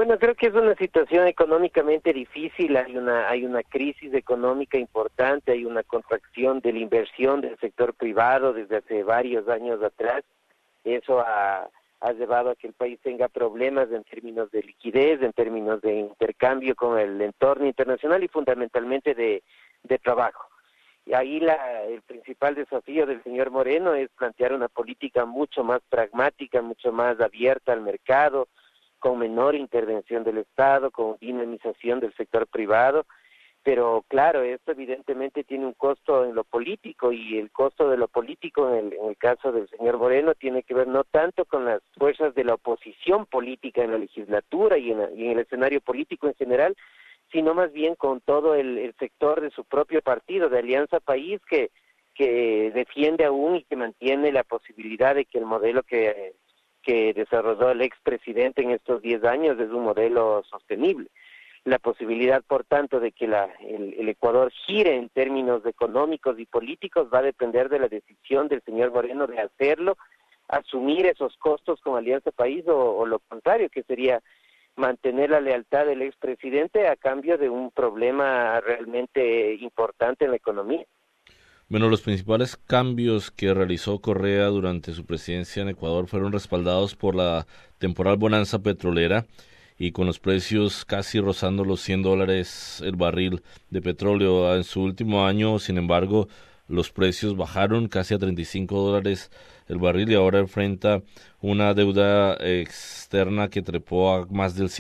Bueno, creo que es una situación económicamente difícil, hay una crisis económica importante, hay una contracción de la inversión del sector privado desde hace varios años atrás. Eso ha llevado a que el país tenga problemas en términos de liquidez, en términos de intercambio con el entorno internacional y fundamentalmente de trabajo. Y ahí el principal desafío del señor Moreno es plantear una política mucho más pragmática, mucho más abierta al mercado, con menor intervención del Estado, con dinamización del sector privado, pero claro, esto evidentemente tiene un costo en lo político, y el costo de lo político en el caso del señor Moreno tiene que ver no tanto con las fuerzas de la oposición política en la legislatura y en el escenario político en general, sino más bien con todo el sector de su propio partido, de Alianza País, que defiende aún y que mantiene la posibilidad de que el modelo que desarrolló el expresidente en estos 10 años es un modelo sostenible. La posibilidad, por tanto, de que el Ecuador gire en términos económicos y políticos va a depender de la decisión del señor Moreno de hacerlo, asumir esos costos con Alianza País o lo contrario, que sería mantener la lealtad del expresidente a cambio de un problema realmente importante en la economía. Bueno, los principales cambios que realizó Correa durante su presidencia en Ecuador fueron respaldados por la temporal bonanza petrolera, y con los precios casi rozando los $100 el barril de petróleo. En su último año, sin embargo, los precios bajaron casi a $35 el barril, y ahora enfrenta una deuda externa que trepó a más del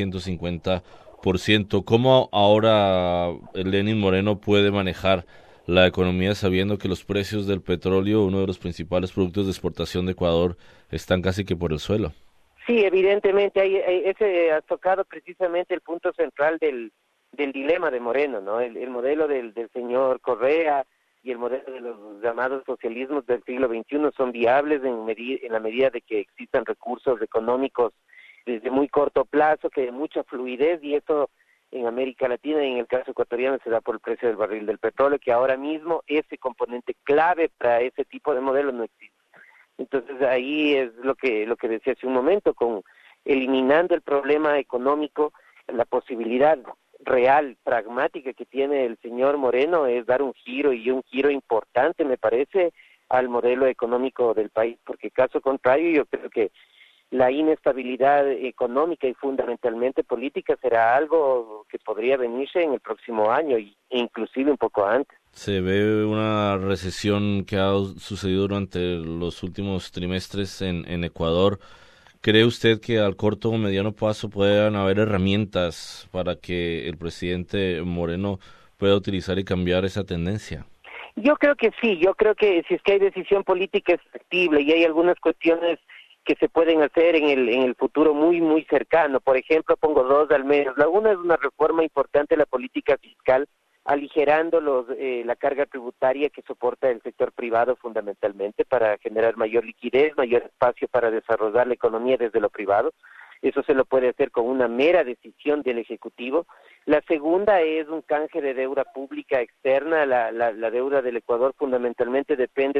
150%. ¿Cómo ahora Lenín Moreno puede manejar la economía sabiendo que los precios del petróleo, uno de los principales productos de exportación de Ecuador, están casi que por el suelo? Sí, evidentemente, has tocado precisamente el punto central del dilema de Moreno, ¿no? El modelo del señor Correa y el modelo de los llamados socialismos del siglo XXI son viables en la medida de que existan recursos económicos desde muy corto plazo, que hay mucha fluidez, y eso en América Latina y en el caso ecuatoriano se da por el precio del barril del petróleo, que ahora mismo ese componente clave para ese tipo de modelo no existe. Entonces ahí es lo que decía hace un momento, con eliminando el problema económico, la posibilidad real, pragmática que tiene el señor Moreno es dar un giro, y un giro importante, me parece, al modelo económico del país, porque caso contrario yo creo que la inestabilidad económica y fundamentalmente política será algo que podría venirse en el próximo año e inclusive un poco antes. Se ve una recesión que ha sucedido durante los últimos trimestres en Ecuador. ¿Cree usted que al corto o mediano plazo puedan haber herramientas para que el presidente Moreno pueda utilizar y cambiar esa tendencia? Yo creo que sí, yo creo que si es que hay decisión política es factible, y hay algunas cuestiones que se pueden hacer en el futuro muy cercano. Por ejemplo, pongo dos al menos. La una es una reforma importante de la política fiscal, aligerando la carga tributaria que soporta el sector privado fundamentalmente para generar mayor liquidez, mayor espacio para desarrollar la economía desde lo privado. Eso se lo puede hacer con una mera decisión del Ejecutivo. La segunda es un canje de deuda pública externa. La deuda del Ecuador fundamentalmente depende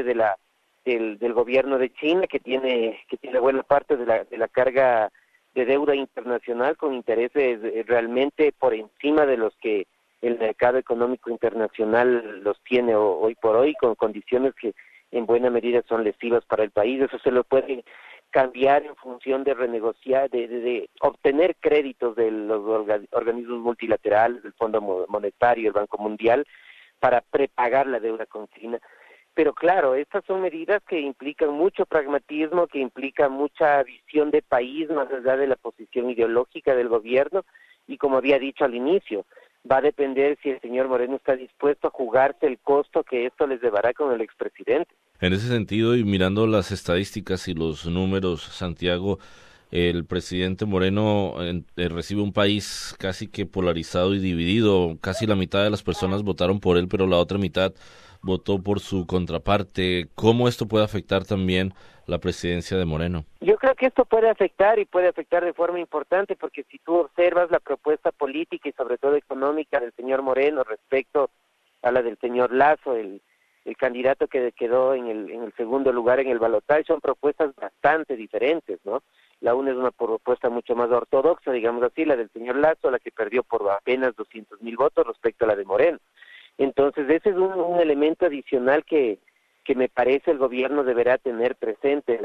del gobierno de China, que tiene buena parte de la carga de deuda internacional con intereses realmente por encima de los que el mercado económico internacional los tiene hoy por hoy, con condiciones que en buena medida son lesivas para el país. Eso se lo puede cambiar en función de renegociar, de obtener créditos de los organismos multilaterales, del Fondo Monetario, el Banco Mundial, para prepagar la deuda con China. Pero claro, estas son medidas que implican mucho pragmatismo, que implican mucha visión de país más allá de la posición ideológica del gobierno, y como había dicho al inicio, va a depender si el señor Moreno está dispuesto a jugarse el costo que esto les llevará con el expresidente. En ese sentido, y mirando las estadísticas y los números, Santiago, el presidente Moreno recibe un país casi que polarizado y dividido. Casi la mitad de las personas votaron por él, pero la otra mitad votó por su contraparte. ¿Cómo esto puede afectar también la presidencia de Moreno? Yo creo que esto puede afectar, y puede afectar de forma importante, porque si tú observas la propuesta política y sobre todo económica del señor Moreno respecto a la del señor Lasso, el el candidato que quedó en el segundo lugar en el balotaje, son propuestas bastante diferentes, ¿no? La una es una propuesta mucho más ortodoxa, digamos así, la del señor Lasso, la que perdió por apenas 200,000 votos respecto a la de Moreno. Entonces, ese es un elemento adicional que me parece el gobierno deberá tener presente,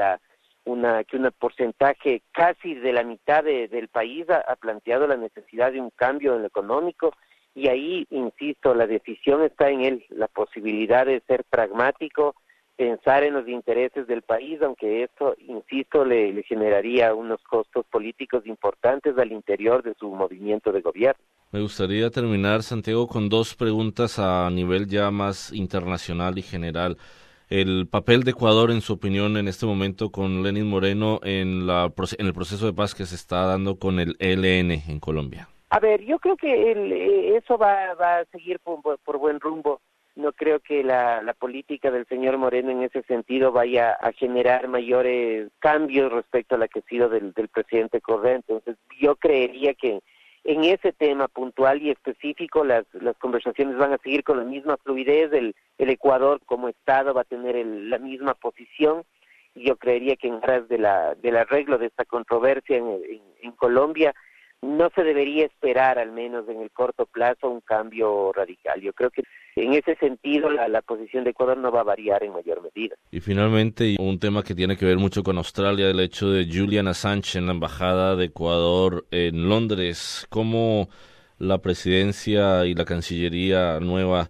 que un porcentaje casi de la mitad del país ha planteado la necesidad de un cambio en lo económico, y ahí, insisto, la decisión está en él, la posibilidad de ser pragmático, pensar en los intereses del país, aunque esto, insisto, le generaría unos costos políticos importantes al interior de su movimiento de gobierno. Me gustaría terminar, Santiago, con dos preguntas a nivel ya más internacional y general. El papel de Ecuador, en su opinión, en este momento con Lenín Moreno en el proceso de paz que se está dando con el ELN en Colombia. A ver, yo creo que eso va a seguir por buen rumbo. No creo que la política del señor Moreno en ese sentido vaya a generar mayores cambios respecto a la que ha sido del presidente Correa. Entonces, yo creería que en ese tema puntual y específico las conversaciones van a seguir con la misma fluidez. El Ecuador como Estado va a tener la misma posición. Yo creería que en aras del arreglo de esta controversia en Colombia, no se debería esperar, al menos en el corto plazo, un cambio radical. Yo creo que en ese sentido la posición de Ecuador no va a variar en mayor medida. Y finalmente, un tema que tiene que ver mucho con Australia, el hecho de Julian Assange en la Embajada de Ecuador en Londres. ¿Cómo la presidencia y la Cancillería nueva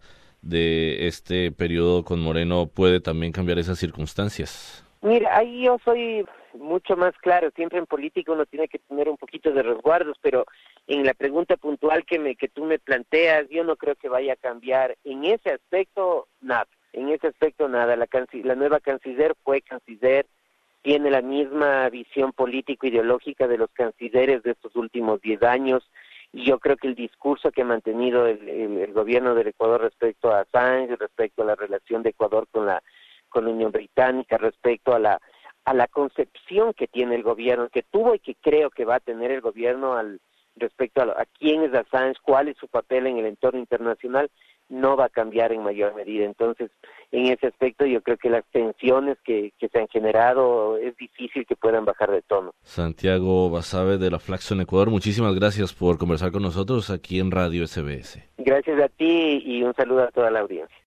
de este periodo con Moreno puede también cambiar esas circunstancias? Mira, ahí yo soy mucho más claro. Siempre en política uno tiene que tener un poquito de resguardos, pero en la pregunta puntual que tú me planteas, yo no creo que vaya a cambiar en ese aspecto nada. En ese aspecto nada. La nueva canciller fue canciller, tiene la misma visión político-ideológica de los cancilleres de estos últimos 10 años, y yo creo que el discurso que ha mantenido el gobierno del Ecuador respecto a Assange, respecto a la relación de Ecuador con la Unión Británica, respecto a la concepción que tiene el gobierno, que tuvo y que creo que va a tener el gobierno respecto a quién es Assange, cuál es su papel en el entorno internacional, no va a cambiar en mayor medida. Entonces, en ese aspecto yo creo que las tensiones que se han generado es difícil que puedan bajar de tono. Santiago Basabe de la Flaxo en Ecuador, muchísimas gracias por conversar con nosotros aquí en Radio SBS. Gracias a ti y un saludo a toda la audiencia.